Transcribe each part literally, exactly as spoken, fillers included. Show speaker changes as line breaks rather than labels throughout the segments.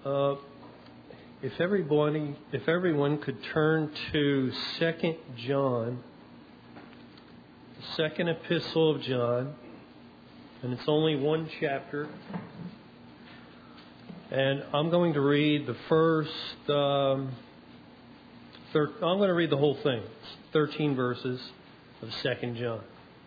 Uh, if everybody, if everyone could turn to Second John, the second epistle of John, and it's only one chapter, and I'm going to read the first. Um, thir- I'm going to read the whole thing. It's thirteen verses of Second John.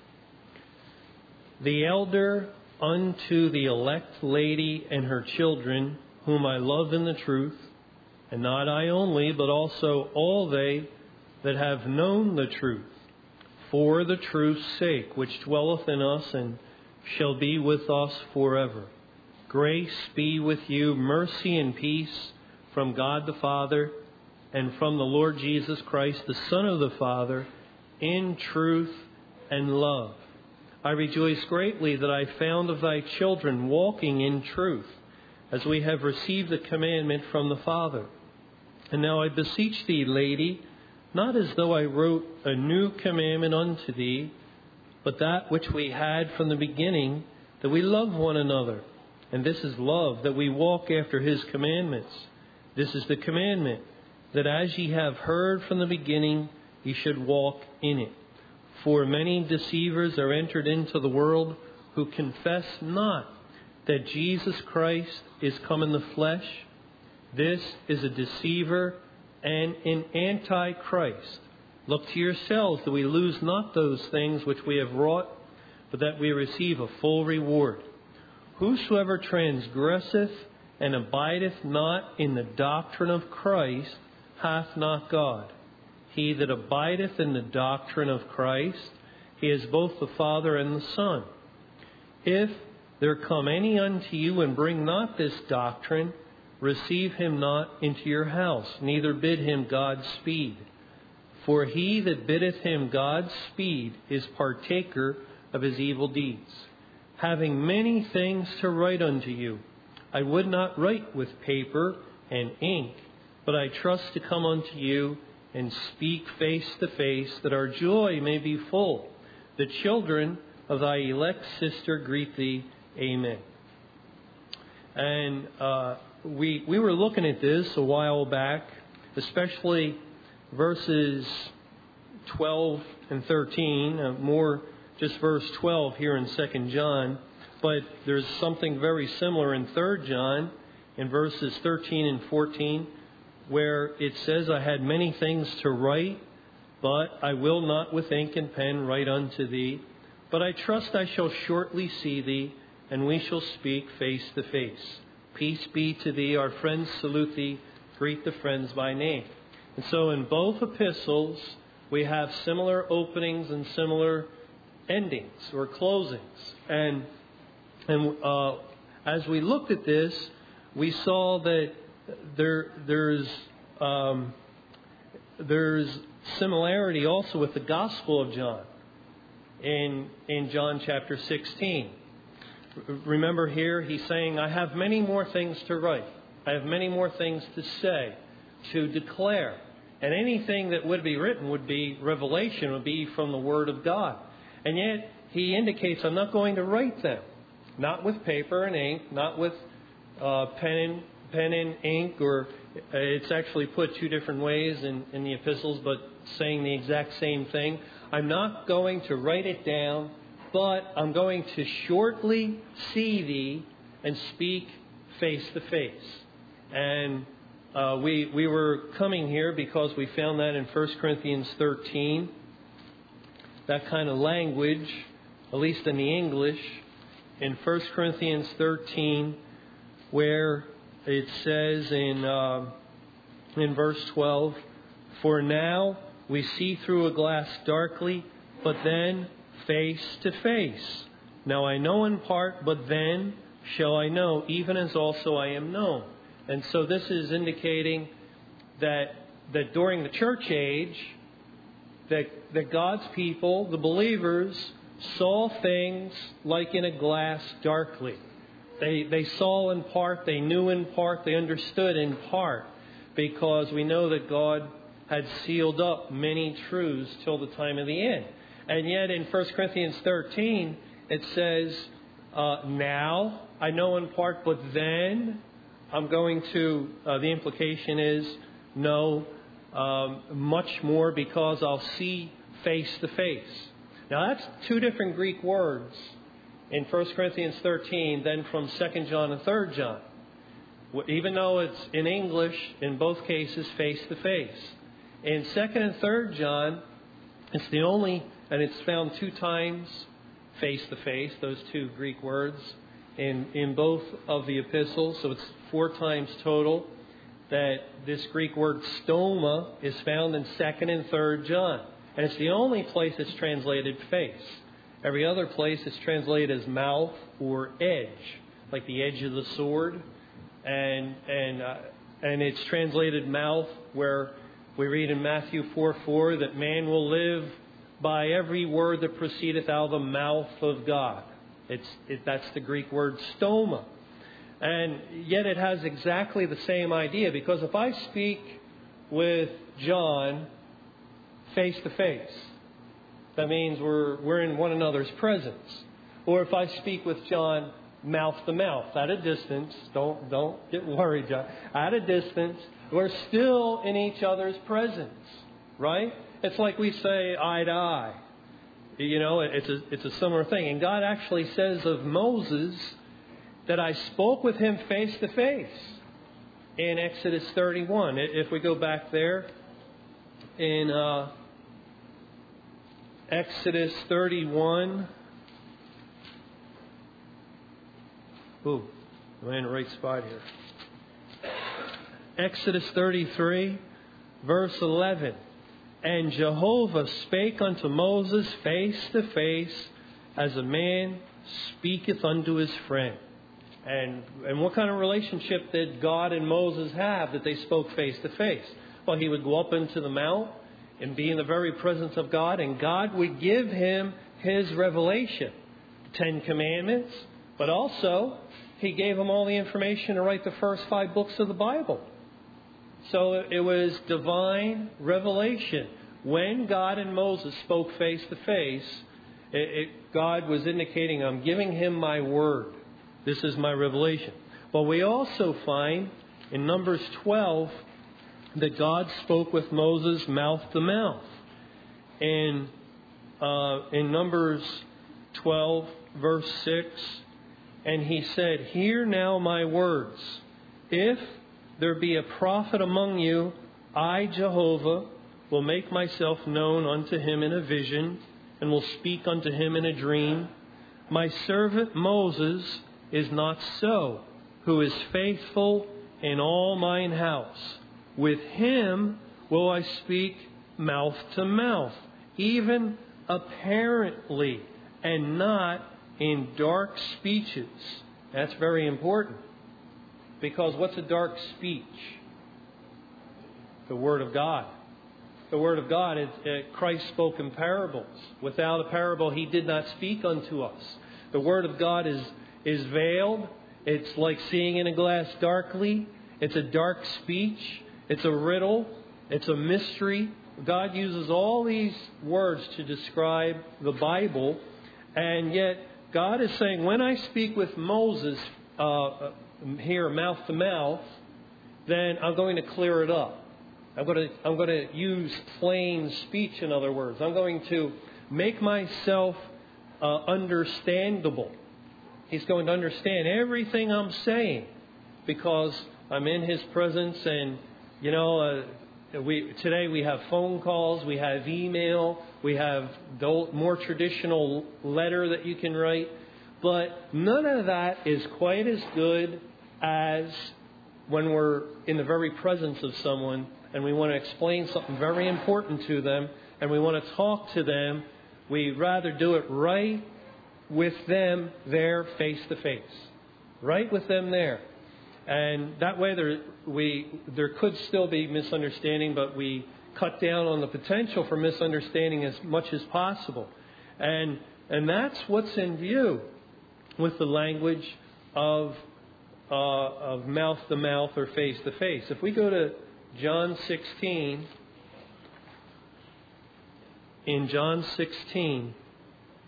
The elder unto the elect lady and her children, whom I love in the truth, and not I only, but also all they that have known the truth, for the truth's sake, which dwelleth in us and shall be with us forever. Grace be with you, mercy and peace from God the Father and from the Lord Jesus Christ, the Son of the Father, in truth and love. I rejoice greatly that I found of thy children walking in truth, as we have received the commandment from the Father. And now I beseech thee, lady, not as though I wrote a new commandment unto thee, but that which we had from the beginning, that we love one another. And this is love, that we walk after his commandments. This is the commandment, that as ye have heard from the beginning, ye should walk in it. For many deceivers are entered into the world, who confess not that Jesus Christ is come in the flesh. This is a deceiver and an antichrist. Look to yourselves that we lose not those things which we have wrought, but that we receive a full reward. Whosoever transgresseth and abideth not in the doctrine of Christ hath not God. He that abideth in the doctrine of Christ, he is both the Father and the Son. If there come any unto you and bring not this doctrine, receive him not into your house, neither bid him Godspeed. For he that biddeth him Godspeed is partaker of his evil deeds. Having many things to write unto you, I would not write with paper and ink, but I trust to come unto you and speak face to face, that our joy may be full. The children of thy elect sister greet thee. Amen. And uh, we we were looking at this a while back, especially verses twelve and thirteen, uh, more just verse twelve here in Second John. But there's something very similar in Third John in verses thirteen and fourteen, where it says, I had many things to write, but I will not with ink and pen write unto thee. But I trust I shall shortly see thee, and we shall speak face to face. Peace be to thee. Our friends salute thee. Greet the friends by name. And so in both epistles, we have similar openings and similar endings or closings. And, and uh, as we looked at this, we saw that There, there's um, there's similarity also with the Gospel of John in in John chapter sixteen. Remember here, he's saying, I have many more things to write. I have many more things to say, to declare. And anything that would be written would be revelation, would be from the Word of God. And yet, he indicates, I'm not going to write them. Not with paper and ink, not with uh, pen and pen and ink, or it's actually put two different ways in, in the epistles, but saying the exact same thing. I'm not going to write it down, but I'm going to shortly see thee and speak face to face. And uh, we we were coming here because we found that in First Corinthians thirteen, that kind of language, at least in the English, in First Corinthians thirteen, where it says in uh, in verse twelve, for now we see through a glass darkly, but then face to face. Now I know in part, but then shall I know, even as also I am known. And so this is indicating that that during the church age, that that God's people, the believers, saw things like in a glass darkly. They they saw in part, they knew in part, they understood in part, because we know that God had sealed up many truths till the time of the end. And yet in First Corinthians thirteen, it says, uh, now I know in part, but then I'm going to, uh, the implication is no, um, much more, because I'll see face to face. Now that's two different Greek words in First Corinthians thirteen than from Second John and Third John. Even though it's in English, in both cases, face to face. In Second and Third John, it's the only, and it's found two times, face to face, those two Greek words, in, in both of the epistles. So it's four times total that this Greek word stoma is found in Second and Third John. And it's the only place it's translated face. Every other place it's translated as mouth or edge, like the edge of the sword. And and uh, and it's translated mouth, where we read in Matthew four four that man will live by every word that proceedeth out of the mouth of God. It's it, that's the Greek word stoma. And yet it has exactly the same idea, because if I speak with John face to face, that means we're we're in one another's presence. Or if I speak with John mouth to mouth, at a distance, don't don't get worried, John. At a distance, we're still in each other's presence, right? It's like we say eye to eye. You know, it's a it's a similar thing. And God actually says of Moses that I spoke with him face to face in Exodus thirty-one. If we go back there in uh, Exodus thirty-one. Ooh, I'm in the right spot here. Exodus thirty-three, verse eleven. And Jehovah spake unto Moses face to face, as a man speaketh unto his friend. And and what kind of relationship did God and Moses have that they spoke face to face? Well, he would go up into the mount and be in the very presence of God, and God would give him his revelation, Ten Commandments, but also he gave him all the information to write the first five books of the Bible. So it was divine revelation. When God and Moses spoke face to face, it, it, God was indicating, I'm giving him my word. This is my revelation. But we also find in Numbers twelve that God spoke with Moses mouth to mouth. And uh, in Numbers twelve, verse six, and he said, Hear now my words. If there be a prophet among you, I, Jehovah, will make myself known unto him in a vision, and will speak unto him in a dream. My servant Moses is not so, who is faithful in all mine house. With him will I speak mouth to mouth, even apparently, and not in dark speeches. That's very important. Because what's a dark speech? The Word of God. The Word of God, it, it, Christ spoke in parables. Without a parable, he did not speak unto us. The Word of God is, is veiled. It's like seeing in a glass darkly. It's a dark speech. It's a riddle. It's a mystery. God uses all these words to describe the Bible. And yet, God is saying, when I speak with Moses uh, here, mouth to mouth, then I'm going to clear it up. I'm going to, I'm going to use plain speech, in other words. I'm going to make myself uh, understandable. He's going to understand everything I'm saying because I'm in his presence. And, you know, uh, we today we have phone calls, we have email, we have the old, more traditional letter that you can write. But none of that is quite as good as when we're in the very presence of someone and we want to explain something very important to them and we want to talk to them. We'd rather do it right with them there face to face. Right with them there. And that way there we there could still be misunderstanding, but we cut down on the potential for misunderstanding as much as possible. And and that's what's in view with the language of uh, of mouth to mouth or face to face. If we go to John sixteen, in John sixteen,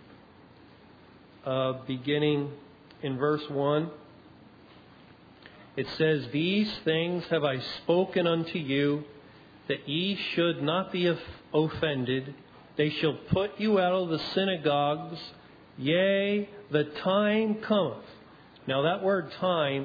uh, beginning in verse one, It says, "These things have I spoken unto you, that ye should not be offended. They shall put you out of the synagogues. Yea, the time cometh." Now that word time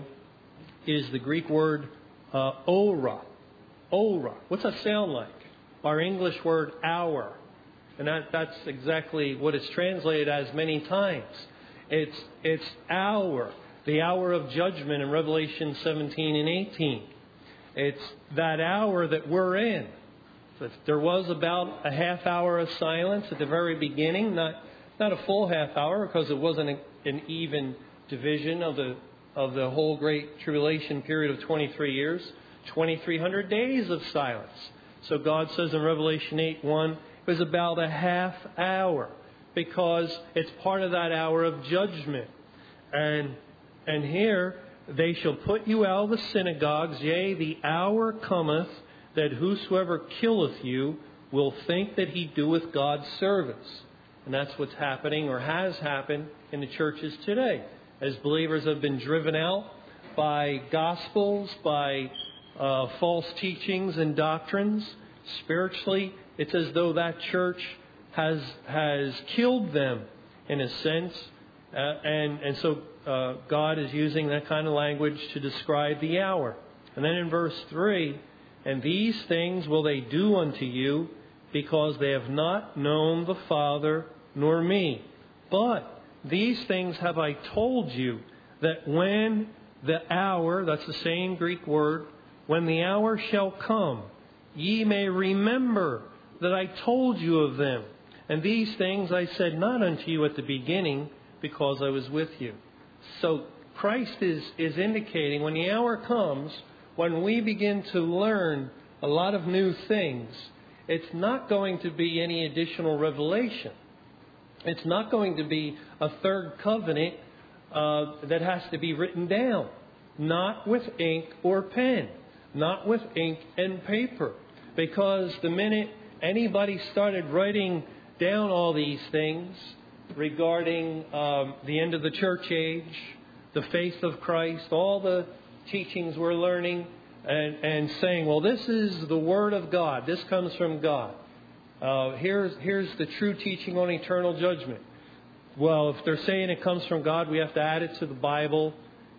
is the Greek word uh, ora. Ora. What's that sound like? Our English word hour. And that, that's exactly what it's translated as many times. It's, it's hour. The hour of judgment in Revelation seventeen and eighteen. It's that hour that we're in. There was about a half hour of silence at the very beginning. Not, not a full half hour, because it wasn't a, an even division of the of the whole great tribulation period of twenty-three years. twenty-three hundred days of silence. So God says in Revelation eight one, it was about a half hour, because it's part of that hour of judgment. And and here, "They shall put you out of the synagogues. Yea, the hour cometh that whosoever killeth you will think that he doeth God's service." And that's what's happening, or has happened, in the churches today. As believers have been driven out by gospels, by uh, false teachings and doctrines, spiritually, it's as though that church has has killed them, in a sense. Uh, and, and so uh, God is using that kind of language to describe the hour. And then in verse three, "And these things will they do unto you, because they have not known the Father nor me. But these things have I told you, that when the hour," that's the same Greek word, "when the hour shall come, ye may remember that I told you of them. And these things I said not unto you at the beginning, because I was with you." So Christ is, is indicating, when the hour comes, when we begin to learn a lot of new things, it's not going to be any additional revelation. It's not going to be a third covenant uh, that has to be written down. Not with ink or pen. Not with ink and paper. Because the minute anybody started writing down all these things regarding um, the end of the church age, the faith of Christ, all the teachings we're learning, and, and saying, well, this is the Word of God. This comes from God. Uh, here's, here's the true teaching on eternal judgment. Well, if they're saying it comes from God, we have to add it to the Bible.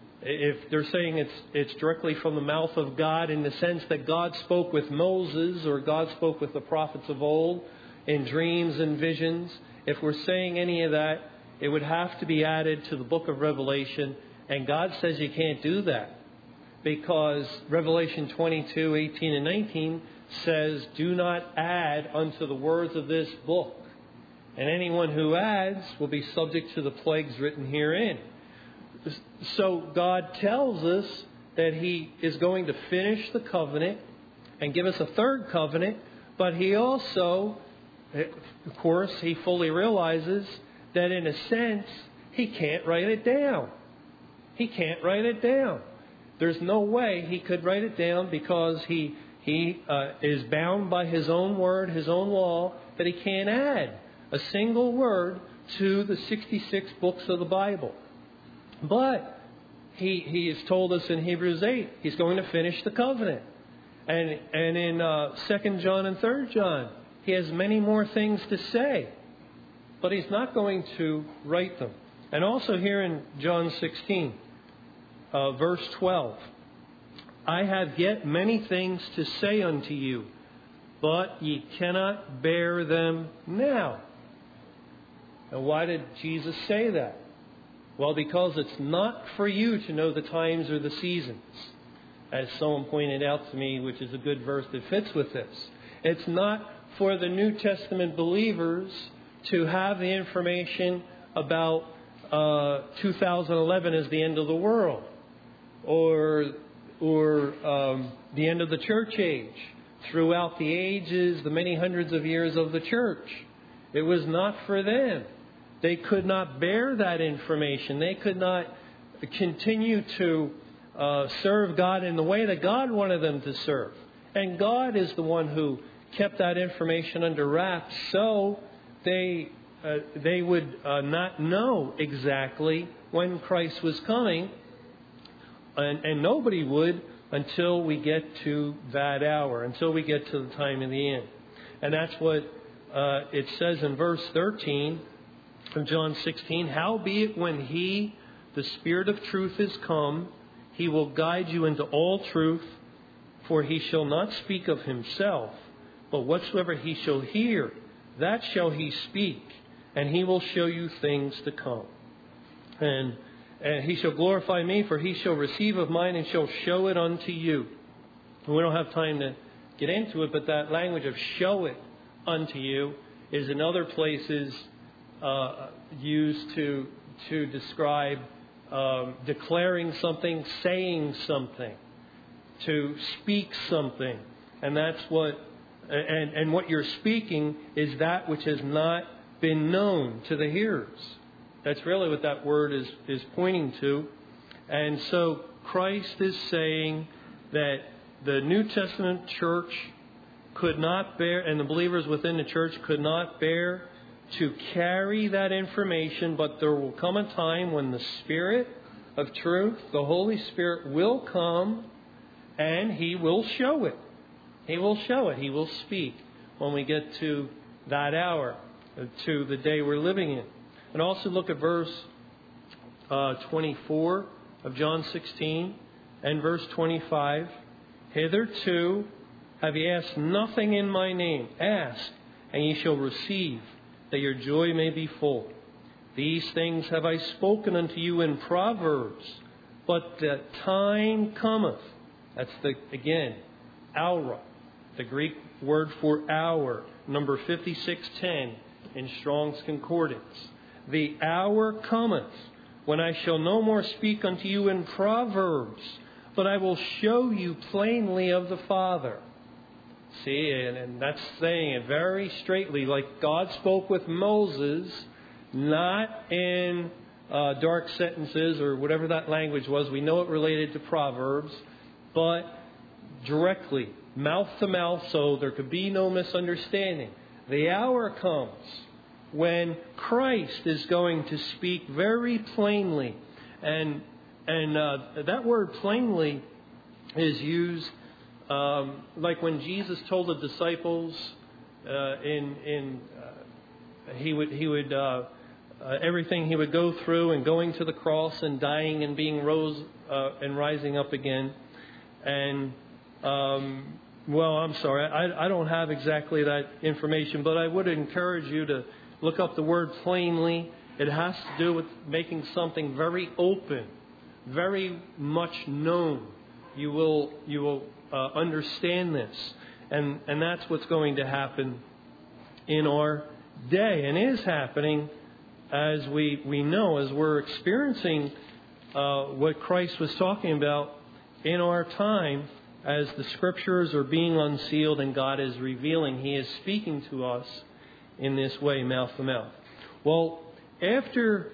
If they're saying it's it's directly from the mouth of God, in the sense that God spoke with Moses, or God spoke with the prophets of old in dreams and visions, if we're saying any of that, it would have to be added to the book of Revelation. And God says you can't do that, because Revelation twenty-two, eighteen and nineteen says, "Do not add unto the words of this book. And anyone who adds will be subject to the plagues written herein." So God tells us that He is going to finish the covenant and give us a third covenant. But He also, of course, He fully realizes that in a sense, He can't write it down. He can't write it down. There's no way He could write it down, because He He uh, is bound by His own word, His own law, that He can't add a single word to the sixty-six books of the Bible. But he, he has told us in Hebrews eight, He's going to finish the covenant. And, and in uh, Second John and Third John, He has many more things to say. But He's not going to write them. And also here in John sixteen, uh, verse twelve, "I have yet many things to say unto you, but ye cannot bear them now." And why did Jesus say that? Well, because it's not for you to know the times or the seasons. As someone pointed out to me, which is a good verse that fits with this. It's not for the New Testament believers to have the information about uh, two thousand eleven as the end of the world, or or um, the end of the church age, throughout the ages, the many hundreds of years of the church. It was not for them. They could not bear that information. They could not continue to uh, serve God in the way that God wanted them to serve. And God is the one who kept that information under wraps, so they uh, they would uh, not know exactly when Christ was coming, And, and nobody would until we get to that hour, until we get to the time of the end. And that's what uh, it says in verse thirteen of John sixteen. Howbeit when He, the Spirit of truth, is come, He will guide you into all truth, for He shall not speak of Himself, but whatsoever He shall hear, that shall He speak, and He will show you things to come. And, and He shall glorify Me, for He shall receive of mine and shall show it unto you. And we don't have time to get into it, but that language of show it unto you is in other places uh, used to to describe um, declaring something, saying something, to speak something. And that's what and, and what you're speaking is that which has not been known to the hearers. That's really what that word is, is pointing to. And so Christ is saying that the New Testament church could not bear, and the believers within the church could not bear to carry that information, but there will come a time when the Spirit of truth, the Holy Spirit, will come and He will show it. He will show it. He will speak when we get to that hour, to the day we're living in. And also look at verse uh, twenty-four of John sixteen and verse twenty-five. Hitherto have ye asked nothing in my name. Ask, and ye shall receive, that your joy may be full. These things have I spoken unto you in Proverbs, but the time cometh. That's the, again, aura, the Greek word for hour, number fifty-six ten in Strong's Concordance. The hour cometh when I shall no more speak unto you in Proverbs, but I will show you plainly of the Father. See, and, and that's saying it very straightly, like God spoke with Moses, not in uh, dark sentences or whatever that language was. We know it related to Proverbs, but directly, mouth to mouth, so there could be no misunderstanding. The hour comes when Christ is going to speak very plainly, and and uh, that word plainly is used um, like when Jesus told the disciples uh, in in uh, he would he would uh, uh, everything he would go through, and going to the cross and dying and being rose uh, and rising up again, and um, well, I'm sorry, I, I don't have exactly that information, but I would encourage you to look up the word plainly. It has to do with making something very open, very much known. You will you will uh, understand this, and and that's what's going to happen in our day, and is happening, as we we know, as we're experiencing uh, what Christ was talking about in our time, as the Scriptures are being unsealed and God is revealing. He is speaking to us in this way, mouth to mouth. Well, after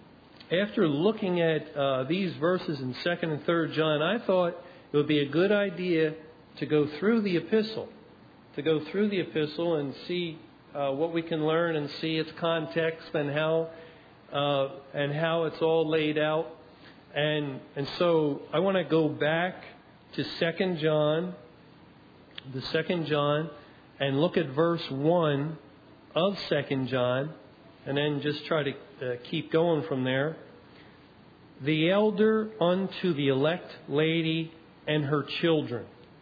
after looking at uh, these verses in Second and Third John, I thought it would be a good idea to go through the epistle, to go through the epistle and see uh, what we can learn, and see its context and how uh, and how it's all laid out. And and so I want to go back to Second John, the Second John, and look at verse one of Second John, and then just try to uh, keep going from there. The elder unto the elect lady and her children.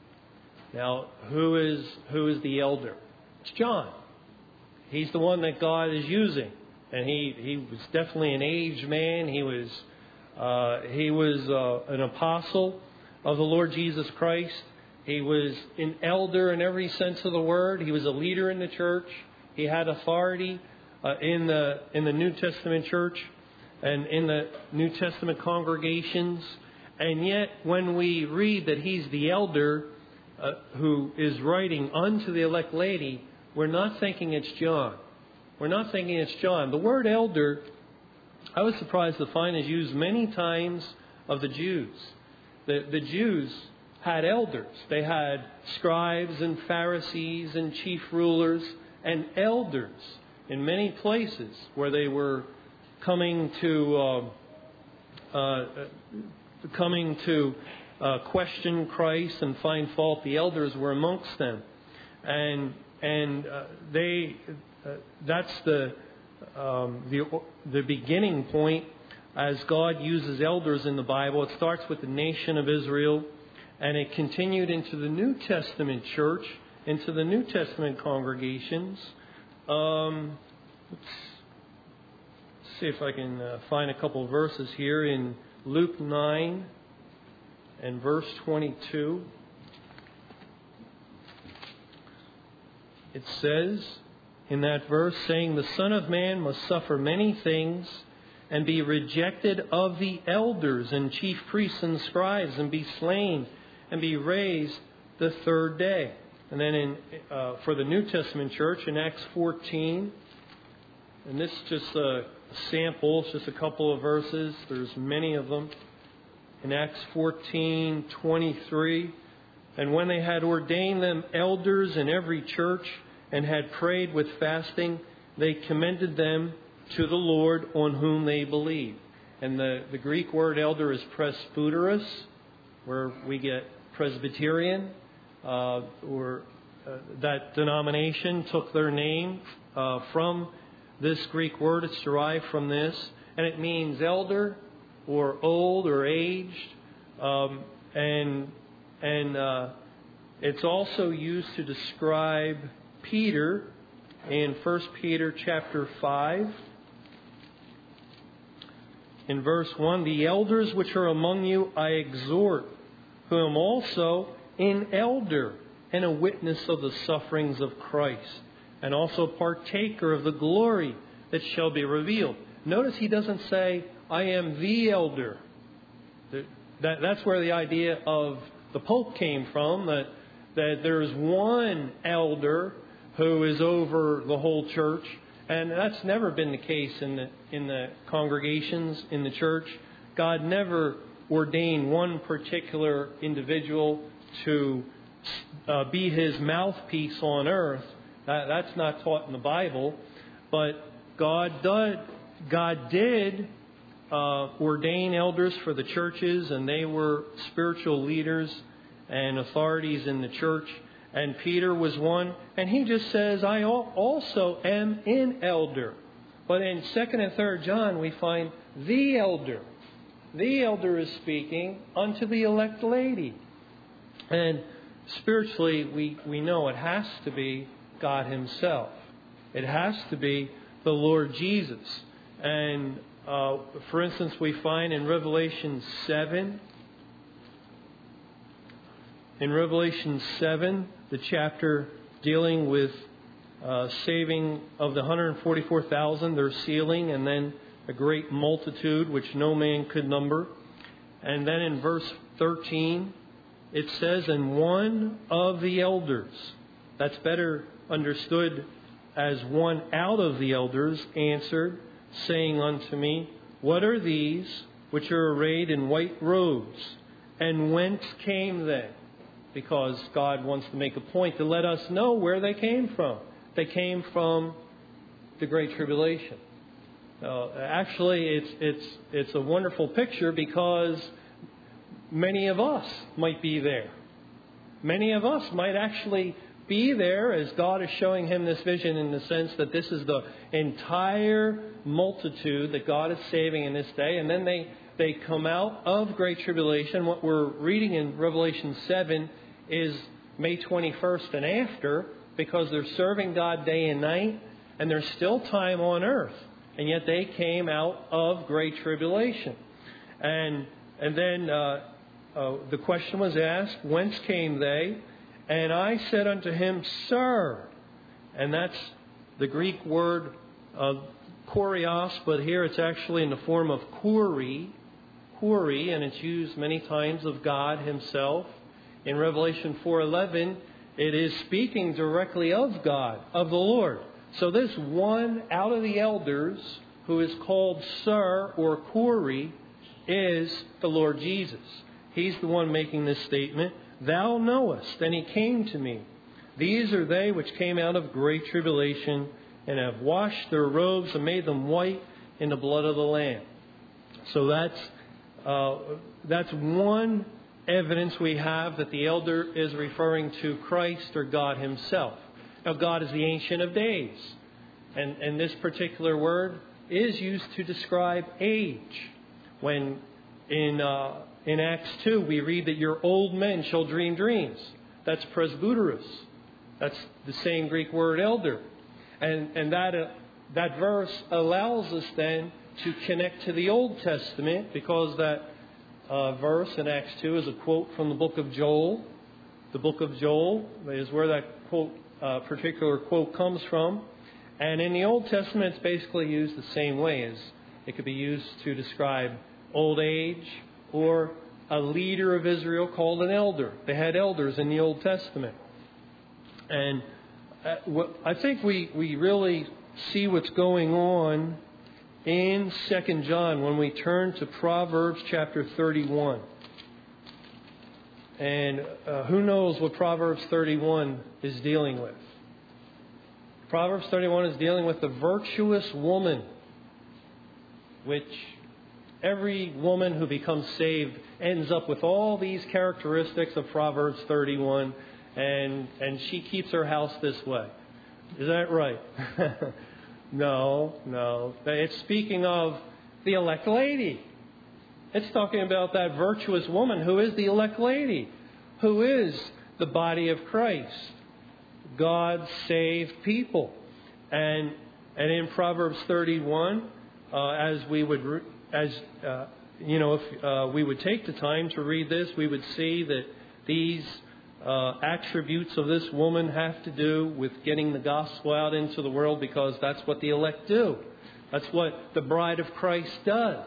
Now, who is who is the elder? It's John. He's the one that God is using, and he he was definitely an aged man. He was uh, he was uh, an apostle of the Lord Jesus Christ. He was an elder in every sense of the word. He was a leader in the church. He had authority uh, in the in the New Testament church and in the New Testament congregations. And yet, when we read that he's the elder uh, who is writing unto the elect lady, we're not thinking it's John. We're not thinking it's John. The word elder, I was surprised to find, is used many times of the Jews. The, the Jews had elders. They had scribes and Pharisees and chief rulers and elders in many places where they were coming to uh, uh, coming to uh, question Christ and find fault, the elders were amongst them. And and uh, they uh, that's the, um, the the beginning point as God uses elders in the Bible. It starts with the nation of Israel, and it continued into the New Testament church, into the New Testament congregations. Um, let's see if I can uh, find a couple of verses here in Luke nine and verse twenty-two. It says in that verse, saying, "The Son of Man must suffer many things and be rejected of the elders and chief priests and scribes, and be slain and be raised the third day." And then in uh, for the New Testament church in Acts fourteen, and this is just a sample, it's just a couple of verses. There's many of them. In Acts fourteen twenty-three, "And when they had ordained them elders in every church and had prayed with fasting, they commended them to the Lord on whom they believed." And the, the Greek word elder is presbyteros, where we get Presbyterian, uh, or uh, that denomination took their name uh, from this Greek word. It's derived from this, and it means elder or old or aged, um, and and uh, it's also used to describe Peter in First Peter chapter five. In verse one, "The elders which are among you I exhort, who am also an elder and a witness of the sufferings of Christ, and also partaker of the glory that shall be revealed." Notice he doesn't say, "I am the elder." That, that's where the idea of the Pope came from, that, that there's one elder who is over the whole church. And that's never been the case in the in the congregations, in the church. God never ordained one particular individual to uh, be His mouthpiece on earth. That, that's not taught in the Bible. But God did, God did uh, ordain elders for the churches, and they were spiritual leaders and authorities in the church. And Peter was one, and he just says, "I also am an elder." But in Second and Third John, we find the elder. The elder is speaking unto the elect lady. And spiritually, we, we know it has to be God Himself. It has to be the Lord Jesus. And uh, for instance, we find in Revelation seven, in Revelation seven, the chapter dealing with uh, saving of the one hundred forty-four thousand, their sealing, and then a great multitude which no man could number. And then in verse thirteen, it says, "And one of the elders," that's better understood as one out of the elders, "answered, saying unto me, What are these which are arrayed in white robes? And whence came they?" Because God wants to make a point to let us know where they came from. They came from the Great Tribulation. Uh, actually, it's it's it's a wonderful picture because many of us might be there. Many of us might actually be there as God is showing him this vision, in the sense that this is the entire multitude that God is saving in this day. And then they, they come out of Great Tribulation. What we're reading in Revelation seven is May twenty-first and after, because they're serving God day and night, and there's still time on earth. And yet they came out of Great Tribulation. And and then uh, uh, the question was asked, whence came they? And I said unto him, Sir. And that's the Greek word uh, kurios, but here it's actually in the form of kuri, kuri, and it's used many times of God Himself. In Revelation four eleven, it is speaking directly of God, of the Lord. So this one out of the elders, who is called Sir or Kuri, is the Lord Jesus. He's the one making this statement. Thou knowest, and He came to me. These are they which came out of great tribulation, and have washed their robes and made them white in the blood of the Lamb. So that's uh, that's one evidence we have that the elder is referring to Christ or God himself. Now, God is the Ancient of Days. And, and this particular word is used to describe age. When in uh, in Acts two we read that your old men shall dream dreams. That's presbyteros. That's the same Greek word elder. And, and that, uh, that verse allows us then to connect to the Old Testament, because that uh, verse in Acts two is a quote from the book of Joel. The book of Joel is where that quote, uh, particular quote comes from. And in the Old Testament, it's basically used the same way. As it could be used to describe old age, or a leader of Israel called an elder. They had elders in the Old Testament. And I think we, we really see what's going on in Second John when we turn to Proverbs chapter thirty-one. And uh, who knows what Proverbs thirty-one is dealing with? Proverbs thirty-one is dealing with the virtuous woman, which every woman who becomes saved ends up with all these characteristics of Proverbs thirty-one, and and she keeps her house this way. Is that right? No, no. It's speaking of the elect lady. It's talking about that virtuous woman who is the elect lady, who is the body of Christ, God's saved people. And and in Proverbs thirty-one, uh, as we would re- as uh, you know, if uh, we would take the time to read this, we would see that these uh, attributes of this woman have to do with getting the gospel out into the world, because that's what the elect do. That's what the bride of Christ does.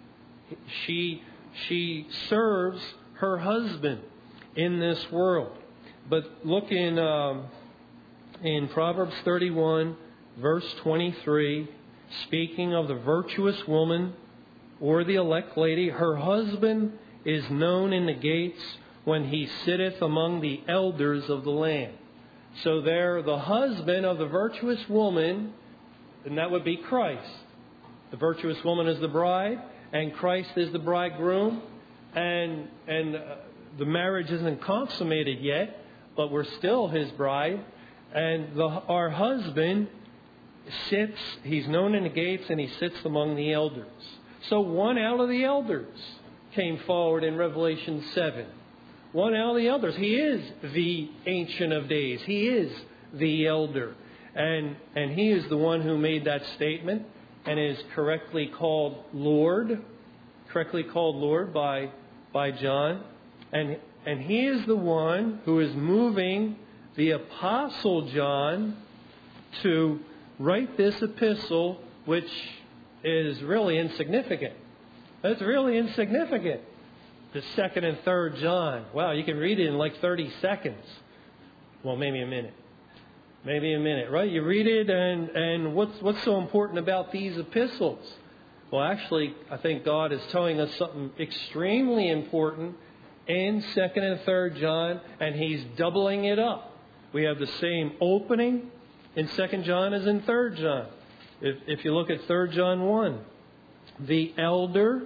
She she serves her husband in this world. But look in um, in Proverbs thirty-one, verse twenty-three, speaking of the virtuous woman or the elect lady, her husband is known in the gates when he sitteth among the elders of the land. So there, the husband of the virtuous woman, and that would be Christ. The virtuous woman is the bride, and Christ is the bridegroom. And and uh, the marriage isn't consummated yet, but we're still his bride. And the, our husband sits, he's known in the gates, and he sits among the elders. So one out of the elders came forward in Revelation seven. One out of the elders. He is the Ancient of Days. He is the elder. And and he is the one who made that statement and is correctly called Lord. Correctly called Lord by by John. And and he is the one who is moving the Apostle John to write this epistle, which is really insignificant. It's really insignificant. The second and third John. Wow, you can read it in like thirty seconds. Well, maybe a minute. Maybe a minute, right? You read it, and, and what's what's so important about these epistles? Well, actually, I think God is telling us something extremely important in second and third John, and He's doubling it up. We have the same opening in second John as in third John. If, if you look at third John one, the elder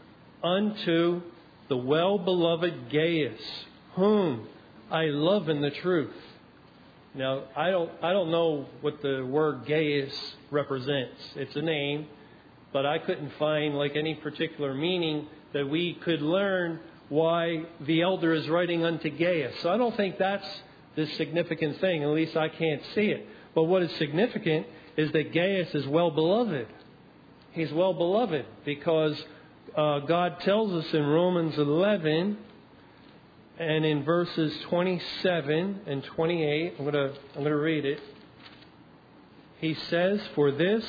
unto the well-beloved Gaius, whom I love in the truth. Now, I don't I don't know what the word Gaius represents. It's a name, but I couldn't find like any particular meaning that we could learn why the elder is writing unto Gaius. So I don't think that's the significant thing. At least I can't see it. But what is significant is that Gaius is well-beloved. He's well-beloved because uh, God tells us in Romans eleven and in verses twenty-seven and twenty-eight, I'm going to I'm going to read it. He says, "For this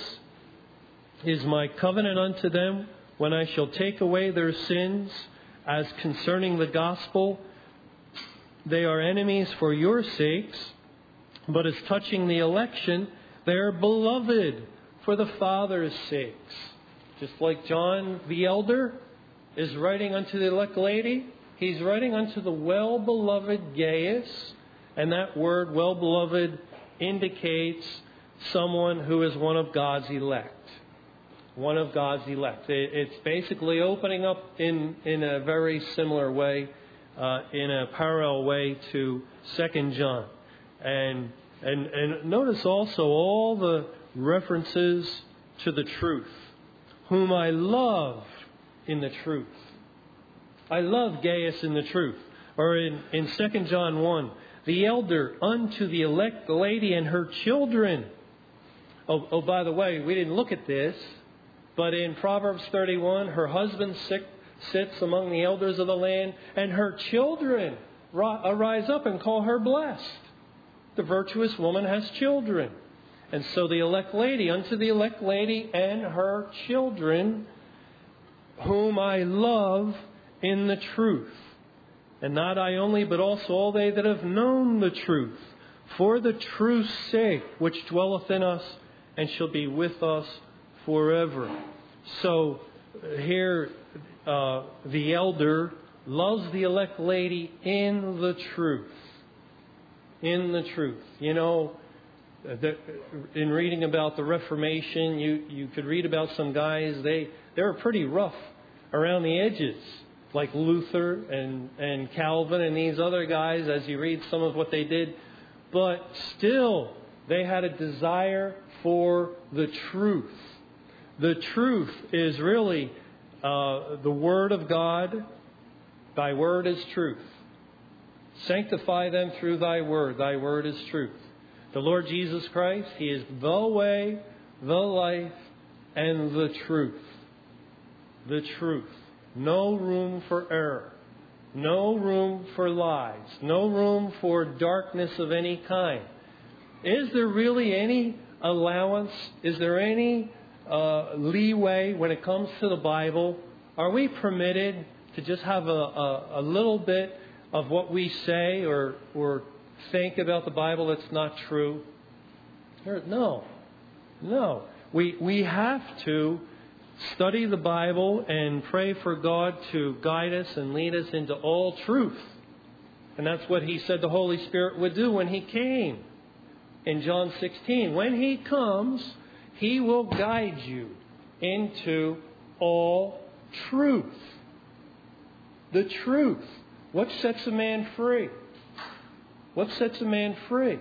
is my covenant unto them when I shall take away their sins. As concerning the gospel, they are enemies for your sakes. But as touching the election, they are beloved for the Father's sakes." Just like John the elder is writing unto the elect lady, he's writing unto the well-beloved Gaius. And that word well-beloved indicates someone who is one of God's elect. one of God's elect. It's basically opening up in, in a very similar way, uh, in a parallel way to Second John. And, and, and notice also all the references to the truth. Whom I love in the truth. I love Gaius in the truth. Or in, in Second John one, the elder unto the elect lady and her children. Oh, oh, by the way, we didn't look at this, but in Proverbs thirty-one, her husband sit, sits among the elders of the land, and her children rise up and call her blessed. The virtuous woman has children. And so the elect lady, unto the elect lady and her children, whom I love in the truth. And not I only, but also all they that have known the truth, for the truth's sake, which dwelleth in us, and shall be with us forever. So here uh, the elder loves the elect lady in the truth. In the truth. You know, the, in reading about the Reformation, you, you could read about some guys, they, they were pretty rough around the edges, like Luther and, and Calvin and these other guys, as you read some of what they did. But still, they had a desire for the truth. The truth is really uh, the Word of God. Thy Word is truth. Sanctify them through Thy Word. Thy Word is truth. The Lord Jesus Christ, He is the way, the life, and the truth. The truth. No room for error. No room for lies. No room for darkness of any kind. Is there really any allowance? Is there any uh, leeway when it comes to the Bible? Are we permitted to just have a, a, a little bit of what we say or or think about the Bible that's not true? No. No. We we have to study the Bible and pray for God to guide us and lead us into all truth. And that's what He said the Holy Spirit would do when He came. In John sixteen, when He comes, He will guide you into all truth. The truth. What sets a man free? What sets a man free?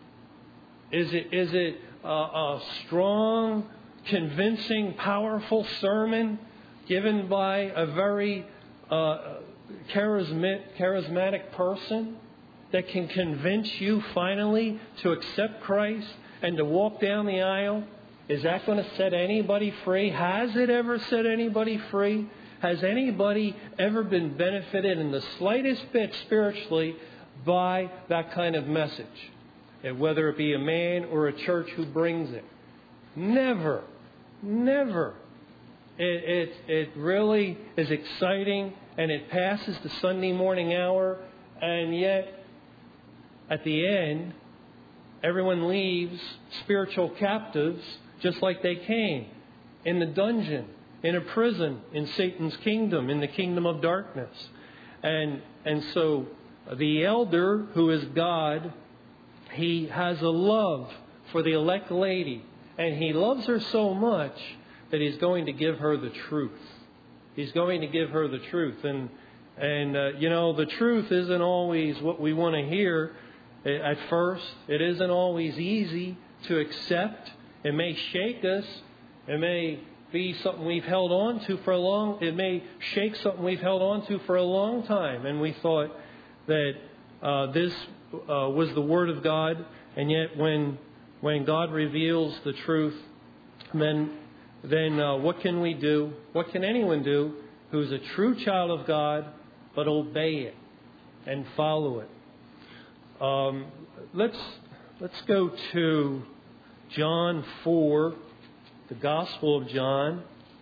Is it is it a, a strong, convincing, powerful sermon given by a very uh, charismatic, charismatic person that can convince you finally to accept Christ and to walk down the aisle? Is that going to set anybody free? Has it ever set anybody free? Has anybody ever been benefited in the slightest bit spiritually by that kind of message? And whether it be a man or a church who brings it. Never. Never. It, it, it really is exciting, and it passes the Sunday morning hour, and yet at the end, everyone leaves spiritual captives just like they came, in the dungeon, in a prison, in Satan's kingdom, in the kingdom of darkness. And and so the elder, who is God, he has a love for the elect lady, and he loves her so much that he's going to give her the truth. He's going to give her the truth. And, and uh, you know, the truth isn't always what we want to hear at first. It isn't always easy to accept. It may shake us. It may be something we've held on to for a long... It may shake something we've held on to for a long time. And we thought that uh, this uh, was the Word of God. And yet when when God reveals the truth, then, then uh, what can we do? What can anyone do who's a true child of God, but obey it and follow it? Um, let's let's go to John four, the Gospel of John,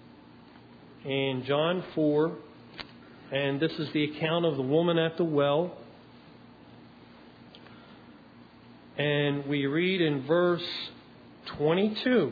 in John four, and this is the account of the woman at the well. And we read in verse twenty-two.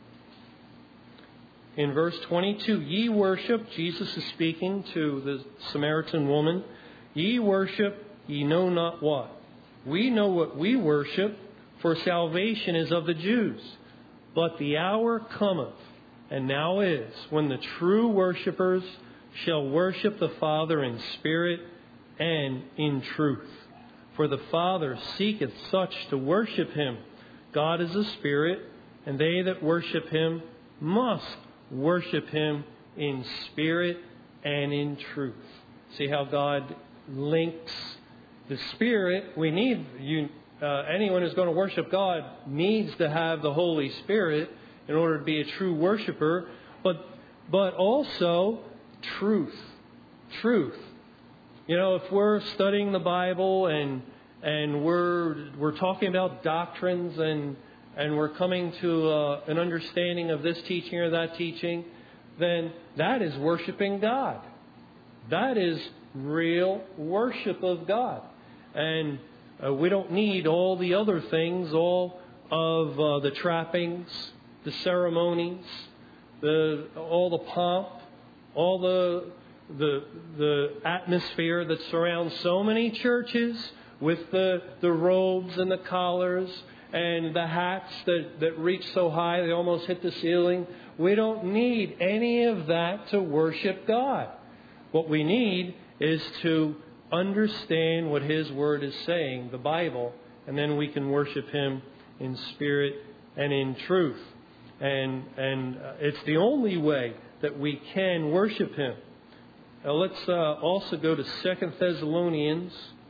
In verse twenty-two, ye worship, Jesus is speaking to the Samaritan woman, ye worship, ye know not what. We know what we worship, for salvation is of the Jews. But the hour cometh, and now is, when the true worshipers shall worship the Father in spirit and in truth. For the Father seeketh such to worship Him. God is a spirit, and they that worship Him must worship Him in spirit and in truth. See how God links the Spirit. We need, you, uh, anyone who's going to worship God needs to have the Holy Spirit in order to be a true worshiper, but but also truth. Truth. You know, if we're studying the Bible and and we're we're talking about doctrines and and we're coming to uh, an understanding of this teaching or that teaching, then that is worshiping God. That is real worship of God. And uh, we don't need all the other things, all of uh, the trappings, the ceremonies, the all the pomp, all the the the atmosphere that surrounds so many churches with the, the robes and the collars and the hats that, that reach so high they almost hit the ceiling. We don't need any of that to worship God. What we need is to understand what His Word is saying, the Bible, and then we can worship Him in spirit and in truth. And and it's the only way that we can worship Him. Now let's uh, also go to Second Thessalonians,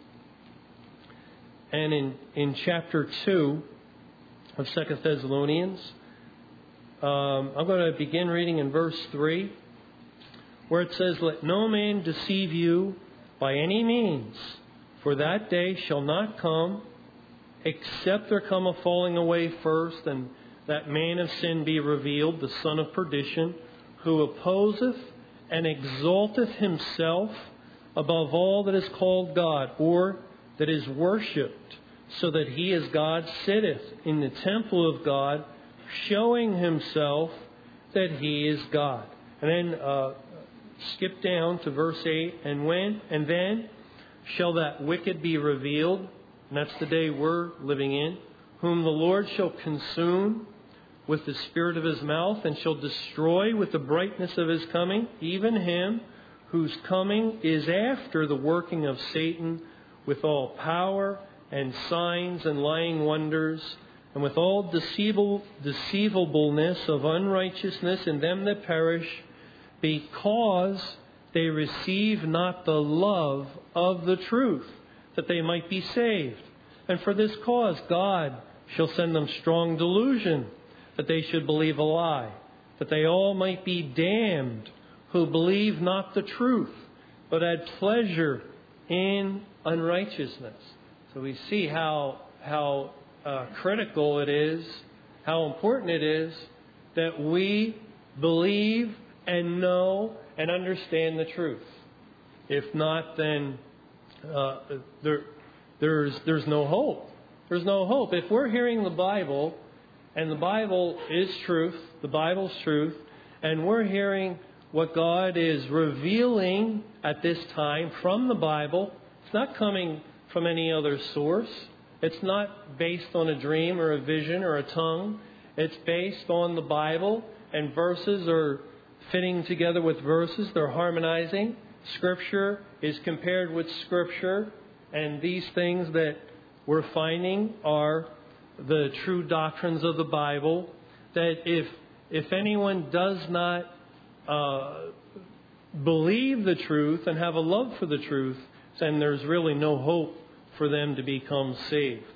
and in, in chapter two of Second Thessalonians, um, I'm going to begin reading in verse three, where it says, "Let no man deceive you by any means, for that day shall not come, except there come a falling away first, and that man of sin be revealed, the son of perdition, who opposeth and exalteth himself above all that is called God, or that is worshipped, so that he as God sitteth in the temple of God, showing himself that he is God." And then uh, skip down to verse eight. "And when and then shall that wicked be revealed," and that's the day we're living in, "whom the Lord shall consume with the spirit of His mouth, and shall destroy with the brightness of His coming, even him whose coming is after the working of Satan, with all power and signs and lying wonders, and with all deceivable, deceivableness of unrighteousness in them that perish, because they receive not the love of the truth, that they might be saved. And for this cause God shall send them strong delusion, that they should believe a lie, that they all might be damned, who believe not the truth, but had pleasure in unrighteousness." So we see how how uh, critical it is, how important it is that we believe and know and understand the truth. If not, then uh, there there's there's no hope. There's no hope. If we're hearing the Bible, and the Bible is truth, the Bible's truth, and we're hearing what God is revealing at this time from the Bible, it's not coming from any other source. It's not based on a dream or a vision or a tongue. It's based on the Bible, and verses are fitting together with verses. They're harmonizing. Scripture is compared with Scripture, and these things that we're finding are the true doctrines of the Bible, that if if anyone does not uh, believe the truth and have a love for the truth, then there's really no hope for them to become saved.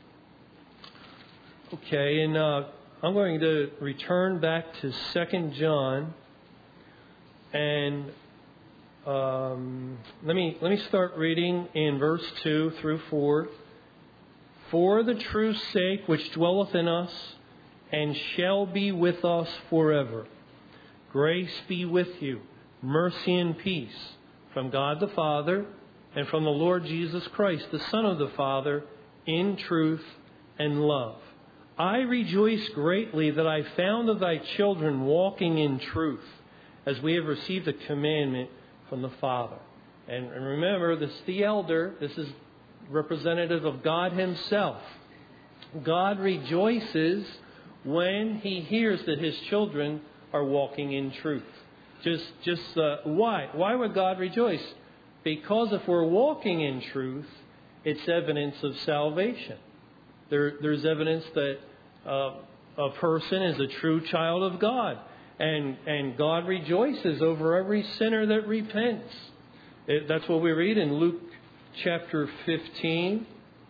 Okay, and uh, I'm going to return back to Second John, and um, let me let me start reading in verse two through four. "For the truth's sake which dwelleth in us, and shall be with us forever. Grace be with you, mercy and peace, from God the Father, and from the Lord Jesus Christ, the Son of the Father, in truth and love. I rejoice greatly that I found of thy children walking in truth, as we have received a commandment from the Father." And, and remember, this is the elder. This is representative of God Himself. God rejoices when He hears that His children are walking in truth. Just, just uh, why? Why would God rejoice? Because if we're walking in truth, it's evidence of salvation. There, there's evidence that uh, a person is a true child of God. And, and God rejoices over every sinner that repents. It, that's what we read in Luke chapter fifteen.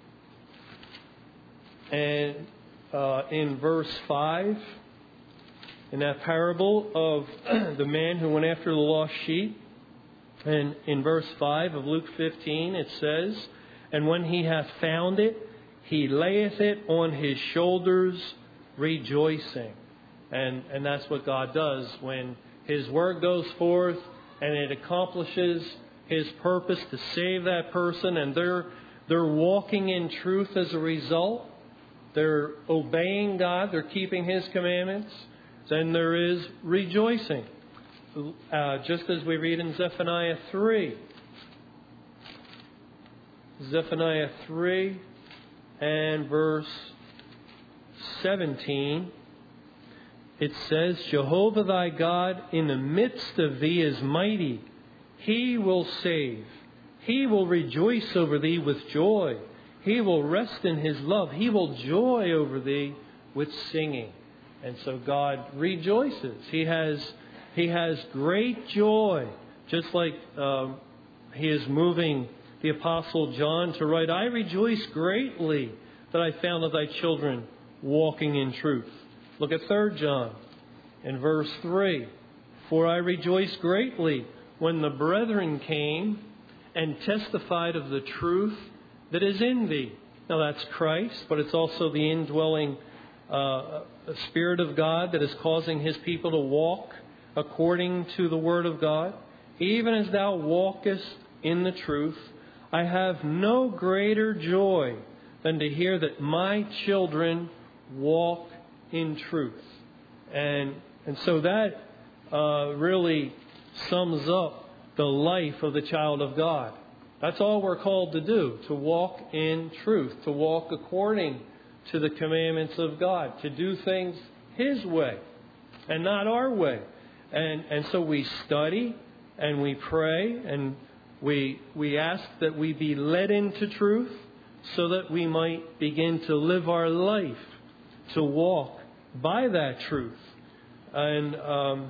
And uh, in verse five, in that parable of the man who went after the lost sheep. And in verse five of Luke fifteen it says, "And when he hath found it, he layeth it on his shoulders, rejoicing." And, and that's what God does when His Word goes forth and it accomplishes His purpose to save that person, and they're they're walking in truth as a result. They're obeying God. They're keeping His commandments. Then there is rejoicing. Uh, just as we read in Zephaniah three. Zephaniah three and verse seventeen. It says, "Jehovah thy God in the midst of thee is mighty. He will save. He will rejoice over thee with joy. He will rest in His love. He will joy over thee with singing." And so God rejoices. He has He has great joy. Just like um, He is moving the Apostle John to write, "I rejoice greatly that I found of thy children walking in truth." Look at Third John in verse three. "For I rejoice greatly when the brethren came and testified of the truth that is in thee." Now that's Christ, but it's also the indwelling uh, Spirit of God that is causing His people to walk according to the Word of God. "Even as thou walkest in the truth, I have no greater joy than to hear that my children walk in truth." And and so that uh, really sums up the life of the child of God. That's all we're called to do, to walk in truth, to walk according to the commandments of God, to do things His way and not our way. And and so we study and we pray and we we ask that we be led into truth so that we might begin to live our life to walk by that truth. And, um,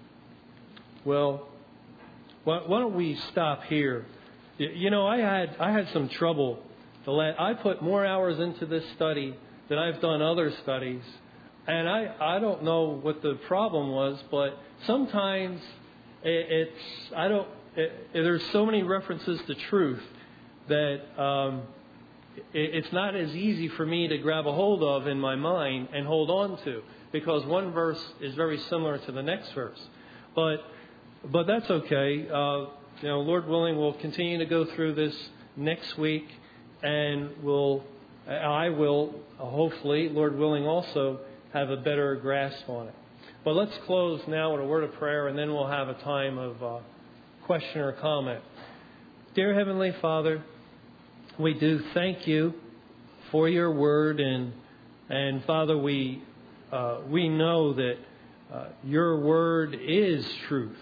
well, why, why don't we stop here? You know, I had I had some trouble. The last, I put more hours into this study than I've done other studies. And I, I don't know what the problem was, but sometimes it, it's, I don't, it, there's so many references to truth that um, it, it's not as easy for me to grab a hold of in my mind and hold on to, because one verse is very similar to the next verse. But but that's okay. Uh, you know, Lord willing, we'll continue to go through this next week, and we'll, I will, hopefully, Lord willing, also have a better grasp on it. But let's close now with a word of prayer, and then we'll have a time of uh, question or comment. Dear Heavenly Father, we do thank You for Your word, and and Father, we uh, we know that uh, Your word is truth,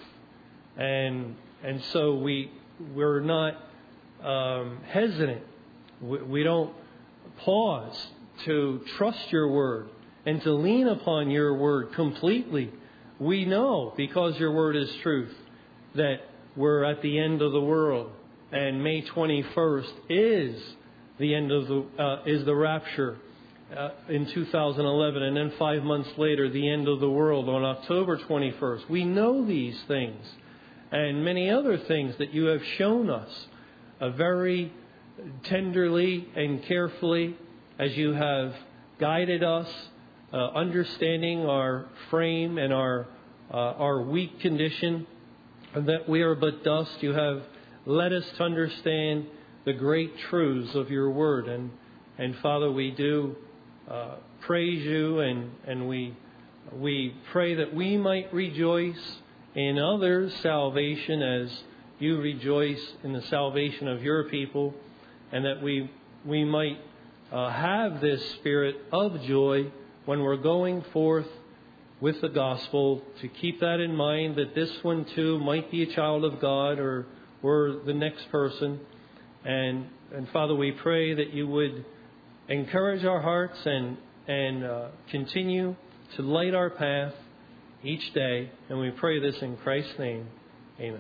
and and so we we're not um, hesitant. We, we don't pause to trust Your word and to lean upon Your word completely. We know, because Your word is truth, that we're at the end of the world, and May twenty-first is the end of the uh, is the rapture uh, in two thousand eleven, and then five months later, the end of the world on October twenty-first. We know these things and many other things that You have shown us uh, very tenderly and carefully as You have guided us, uh, understanding our frame and our uh, our weak condition, and that we are but dust. You have led us to understand the great truths of Your word. And, and Father, we do uh, praise You, and, and we we pray that we might rejoice in others' salvation as You rejoice in the salvation of Your people, and that we we might uh, have this spirit of joy when we're going forth with the gospel, to keep that in mind, that this one too might be a child of God, or or the next person. And and Father, we pray that you would encourage our hearts and and uh, continue to light our path each day. And we pray this in Christ's name. Amen.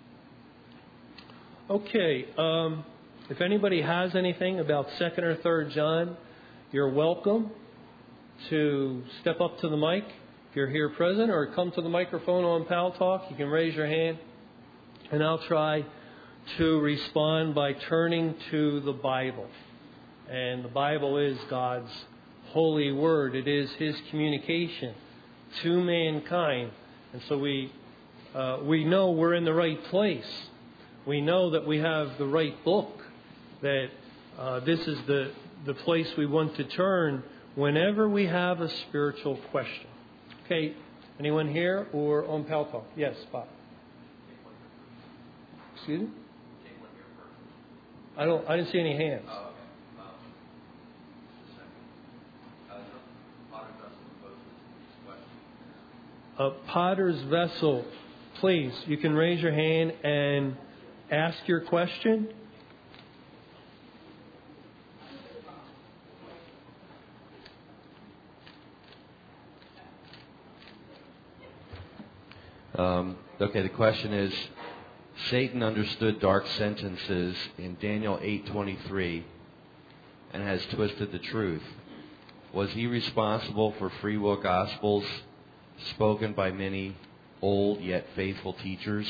Okay, um, if anybody has anything about second or third John, you're welcome to step up to the mic if you're here present, or come to the microphone on Pal Talk. You can raise your hand, and I'll try to respond by turning to the Bible. And the Bible is God's holy word. It is His communication to mankind. And so we uh, we know we're in the right place. We know that we have the right book, that uh, this is the, the place we want to turn whenever we have a spiritual question. Okay, anyone here or on Pal Talk? Yes, Bob. Excuse me? I don't. I didn't see any hands. A potter's vessel. Please, you can raise your hand and ask your question.
Um, okay, the question is, Satan understood dark sentences in Daniel eight twenty-three and has twisted the truth. Was he responsible for free will gospels spoken by many old yet faithful teachers?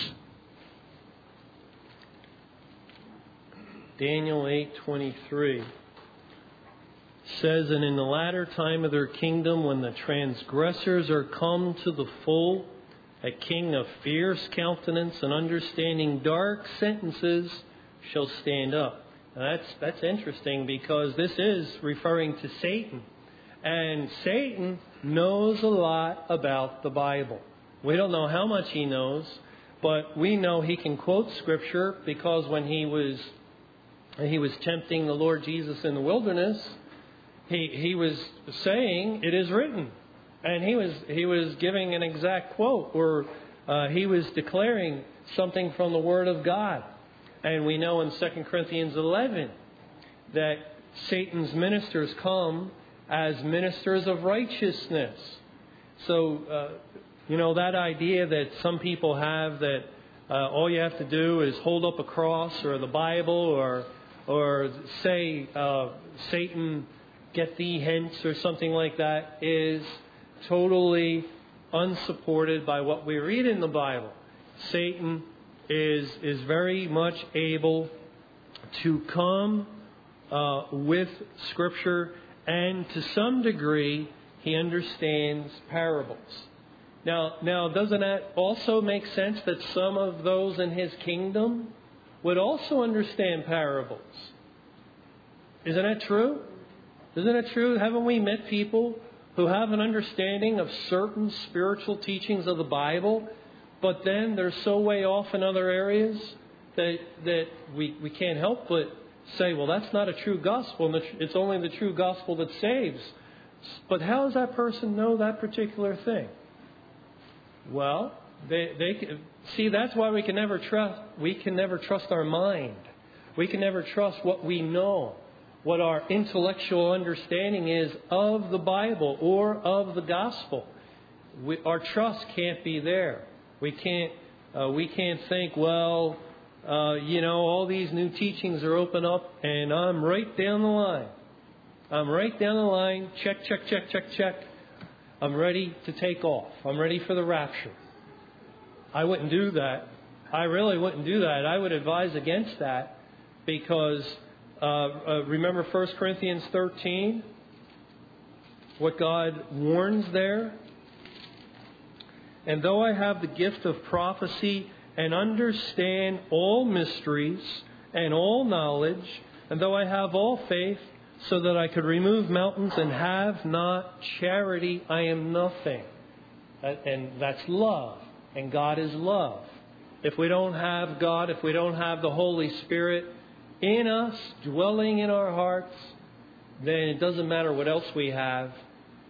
Daniel eight twenty-three says, "And in the latter time of their kingdom, when the transgressors are come to the full, a king of fierce countenance and understanding dark sentences shall stand up." Now that's that's interesting, because this is referring to Satan. And Satan knows a lot about the Bible. We don't know how much he knows, but we know he can quote Scripture, because when he was he was tempting the Lord Jesus in the wilderness, he he was saying, "It is written." And he was he was giving an exact quote, or uh, he was declaring something from the Word of God. And we know in Second Corinthians eleven that Satan's ministers come as ministers of righteousness. So, uh, you know, that idea that some people have, that uh, all you have to do is hold up a cross or the Bible, or or say, uh, "Satan, get thee hence," or something like that, is totally unsupported by what we read in the Bible. Satan is is very much able to come uh, with Scripture, and to some degree he understands parables. Now, now, doesn't that also make sense that some of those in his kingdom would also understand parables? Isn't that true? Isn't it true? Haven't we met people who have an understanding of certain spiritual teachings of the Bible, but then they're so way off in other areas that that we, we can't help but say, well, that's not a true gospel, and it's only the true gospel that saves. But how does that person know that particular thing? Well, they they see, that's why we can never trust we can never trust our mind. We can never trust what we know, what our intellectual understanding is of the Bible or of the gospel. We, our trust can't be there. We can't uh, we can't think, well, uh, you know, all these new teachings are open up, and I'm right down the line. I'm right down the line. Check, check, check, check, check. I'm ready to take off. I'm ready for the rapture. I wouldn't do that. I really wouldn't do that. I would advise against that, because Uh, uh, remember First Corinthians thirteen? What God warns there? "And though I have the gift of prophecy and understand all mysteries and all knowledge, and though I have all faith so that I could remove mountains and have not charity, I am nothing." And that's love. And God is love. If we don't have God, if we don't have the Holy Spirit in us, dwelling in our hearts, then it doesn't matter what else we have.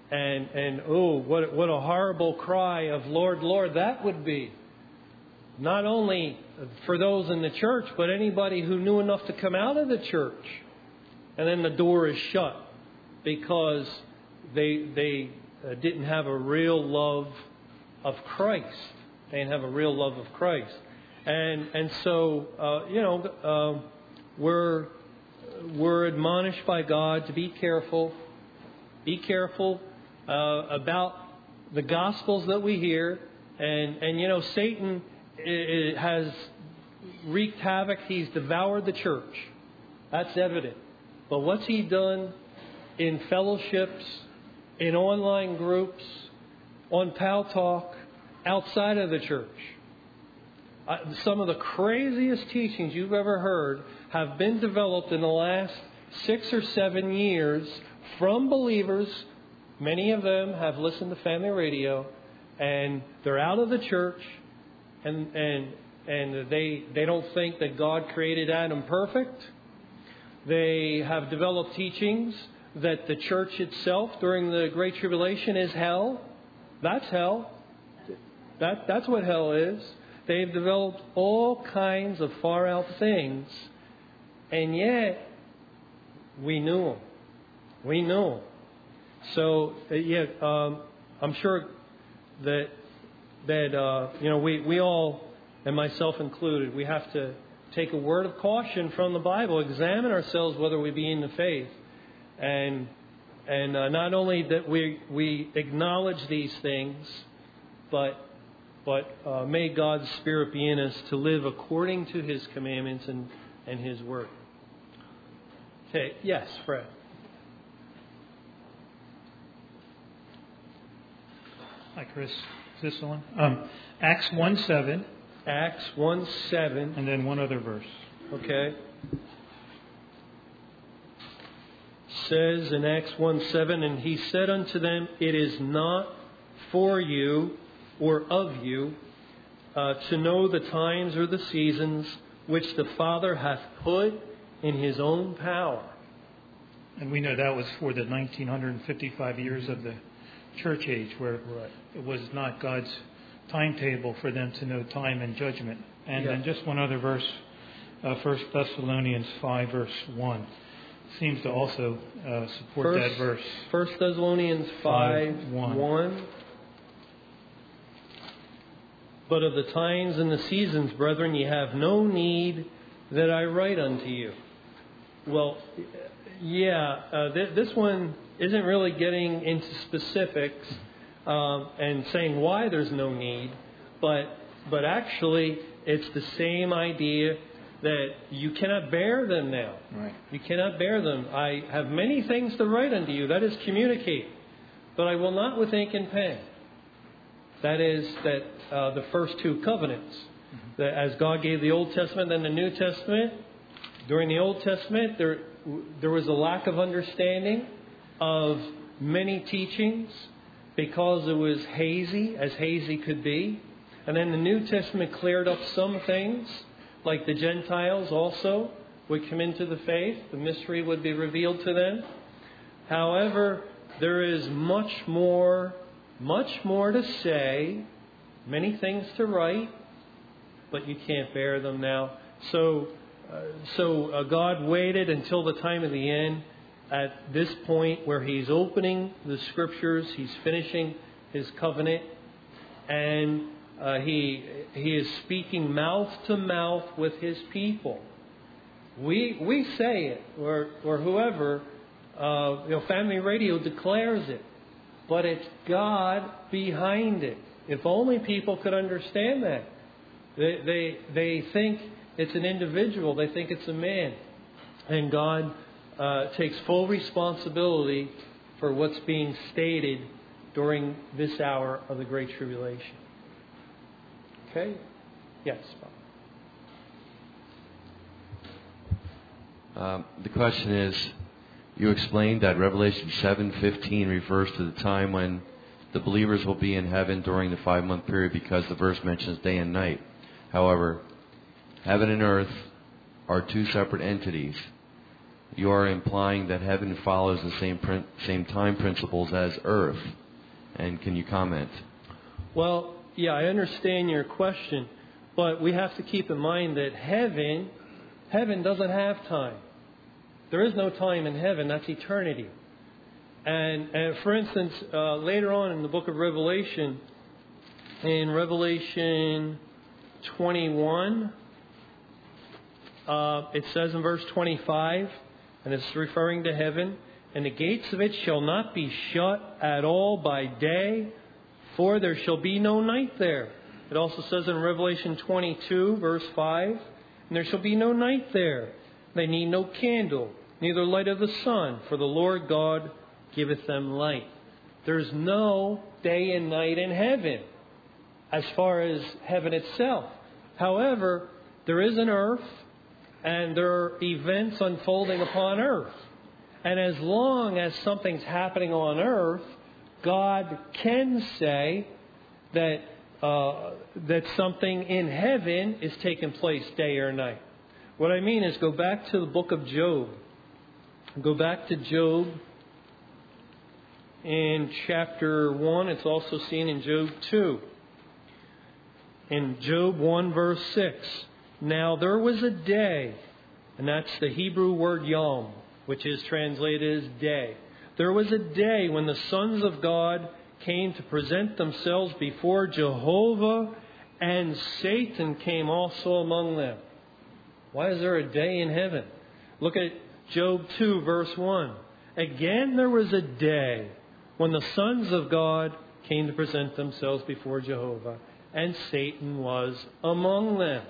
And, and oh, what, what a horrible cry of Lord, Lord that would be. Not only for those in the church, but anybody who knew enough to come out of the church. And then the door is shut because they, they uh, didn't have a real love of Christ. They didn't have a real love of Christ. And, and so, uh, you know, uh, we're, we're admonished by God to be careful. Be careful uh, about the Gospels that we hear. And, and you know, Satan it has wreaked havoc. He's devoured the church. That's evident. But what's he done in fellowships, in online groups, on Pal Talk, outside of the church? Uh, some of the craziest teachings you've ever heard have been developed in the last six or seven years from believers. Many of them have listened to Family Radio, and they're out of the church. And and and they they don't think that God created Adam perfect. They have developed teachings that the church itself during the Great Tribulation is hell. That's hell. That that's what hell is. They've developed all kinds of far out things, and yet we knew them. We knew them. So uh, yeah, um, I'm sure that. That, uh, you know, we, we all, and myself included, we have to take a word of caution from the Bible, examine ourselves whether we be in the faith. And and uh, not only that we we acknowledge these things, but but uh, may God's Spirit be in us to live according to His commandments and, and His Word. Okay, yes, Fred.
Hi, Chris. Is this the one? Um, Acts one seven.
Acts one seven.
And then one other verse.
Okay. Says in Acts one seven, and he said unto them, it is not for you or of you uh, to know the times or the seasons which the Father hath put in His own power.
And we know that was for the nineteen fifty-five years of the church age, where
right.
It was not God's timetable for them to know time and judgment. And yeah. Then just one other verse, uh, First Thessalonians five, verse one, seems to also uh, support
First,
that verse.
First Thessalonians five, five one. one. But of the times and the seasons, brethren, ye have no need that I write unto you. Well, yeah, uh, th- this one isn't really getting into specifics um, and saying why there's no need, but but actually it's the same idea that you cannot bear them now.
Right.
You cannot bear them. I have many things to write unto you, that is communicate, but I will not with ink and pen. That is that uh, the first two covenants, mm-hmm. that as God gave the Old Testament and the New Testament. During the Old Testament, there there was a lack of understanding of many teachings because it was hazy, as hazy could be. And then the New Testament cleared up some things, like the Gentiles also would come into the faith. The mystery would be revealed to them. However, there is much more, much more to say, many things to write, but you can't bear them now. So, uh, so uh, God waited until the time of the end. At this point where He's opening the Scriptures, He's finishing His covenant, and uh, He He is speaking mouth to mouth with His people. We we say it, or or whoever, uh, you know, Family Radio declares it, but it's God behind it. If only people could understand that. They they they think it's an individual. They think it's a man, and God Uh, takes full responsibility for what's being stated during this hour of the Great Tribulation. Okay? Yes, Bob.
Um, the question is, you explained that Revelation seven fifteen refers to the time when the believers will be in heaven during the five-month period because the verse mentions day and night. However, heaven and earth are two separate entities. you are implying that heaven follows the same prin- same time principles as earth. And can you comment?
Well, yeah, I understand your question, but we have to keep in mind that heaven, heaven doesn't have time. There is no time in heaven. That's eternity. And, and for instance, uh, later on in the book of Revelation, in Revelation twenty-one, uh, it says in verse twenty-five, and it's referring to heaven, and the gates of it shall not be shut at all by day, for there shall be no night there. It also says in Revelation twenty-two, verse five, and there shall be no night there. They need no candle, neither light of the sun, for the Lord God giveth them light. There's no day and night in heaven as far as heaven itself. However, there is an earth, and there are events unfolding upon earth. And as long as something's happening on earth, God can say that uh, that something in heaven is taking place day or night. What I mean is, go back to the book of Job. Go back to Job in chapter one. It's also seen in Job two. In Job one, verse six. Now there was a day, and that's the Hebrew word yom, which is translated as day. There was a day when the sons of God came to present themselves before Jehovah, and Satan came also among them. Why is there a day in heaven? Look at Job two, verse one. Again there was a day when the sons of God came to present themselves before Jehovah, and Satan was among them.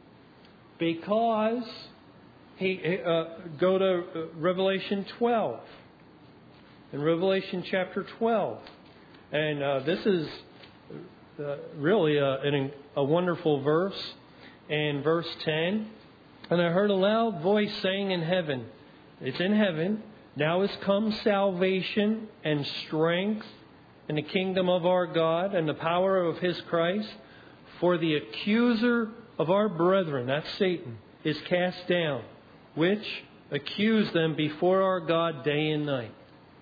Because he uh, go to Revelation twelve. In Revelation chapter twelve. And uh, this is uh, really a, an, a wonderful verse. In verse ten, and I heard a loud voice saying in heaven, it's in heaven, now is come salvation and strength and the kingdom of our God and the power of His Christ. For the accuser of our brethren, that's Satan, is cast down, which accuse them before our God day and night.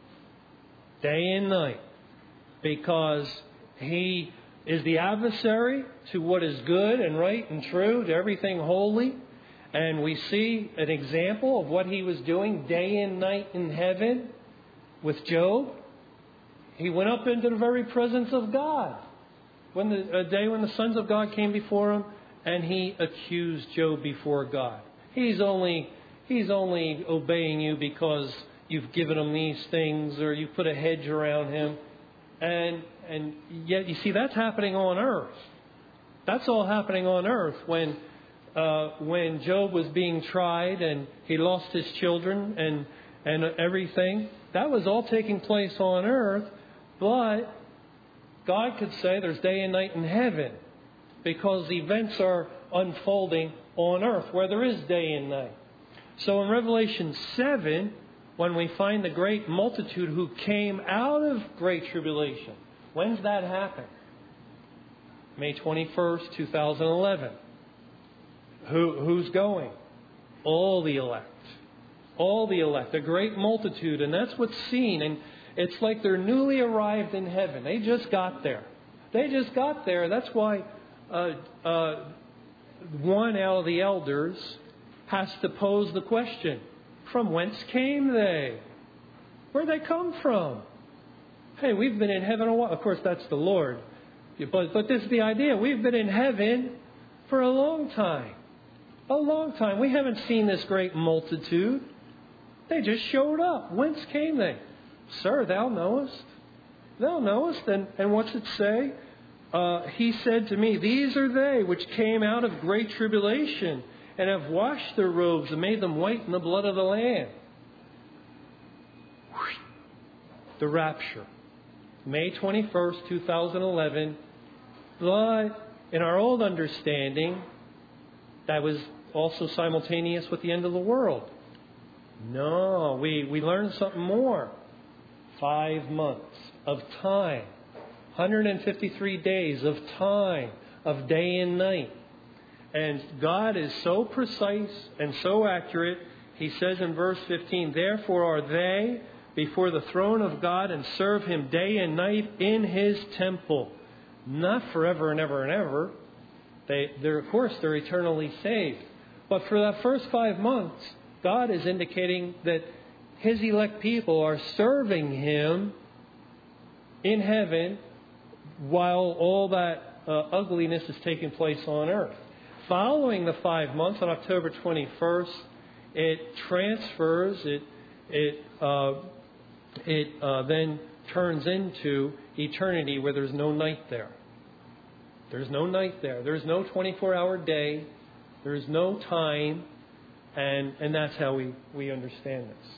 Day and night. Because he is the adversary to what is good and right and true, to everything holy. And we see an example of what he was doing day and night in heaven with Job. He went up into the very presence of God. When the a day when the sons of God came before him, and he accused Job before God. He's only he's only obeying you because you've given him these things, or you put a hedge around him. And and yet, you see, that's happening on earth. That's all happening on earth when uh, when Job was being tried and he lost his children and and everything. That was all taking place on earth. But God could say there's day and night in heaven because events are unfolding on earth where there is day and night. So in Revelation seven, when we find the great multitude who came out of great tribulation. When's that happen? May twenty-first, twenty eleven. Who, who's going? All the elect. All the elect. A great multitude. And that's what's seen. And it's like they're newly arrived in heaven. They just got there. They just got there. That's why uh, uh, one out of the elders has to pose the question. From whence came they? Where'd they come from? Hey, we've been in heaven a while. Of course, that's the Lord. But, but this is the idea. We've been in heaven for a long time. A long time. We haven't seen this great multitude. They just showed up. Whence came they? Sir, thou knowest. Thou knowest. And, and what's it say? Uh, he said to me, these are they which came out of great tribulation, and have washed their robes and made them white in the blood of the Lamb. The rapture. May twenty-first, twenty eleven. But in our old understanding, that was also simultaneous with the end of the world. No, we, we learned something more. Five months of time. one hundred fifty-three days of time, of day and night. And God is so precise and so accurate, he says in verse fifteen, therefore are they before the throne of God and serve Him day and night in His temple. Not forever and ever and ever. They, they're, of course, they're eternally saved. But for that first five months, God is indicating that His elect people are serving Him in heaven while all that uh, ugliness is taking place on earth. Following the five months, on October twenty-first, it transfers, it it uh, it uh, then turns into eternity where there's no night there. There's no night there. There's no twenty-four hour day. There's no time. And, and that's how we, we understand this.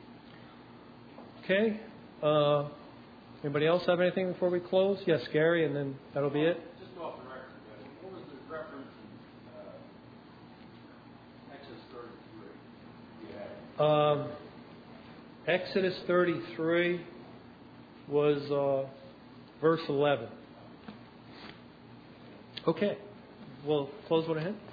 Okay. Uh, anybody else have anything before we close? Yes, Gary, and then that'll be it.
Just off the record, what was the reference in uh, Exodus thirty-three? Yeah.
Um, Exodus thirty-three was uh, verse eleven. Okay. We'll close one ahead.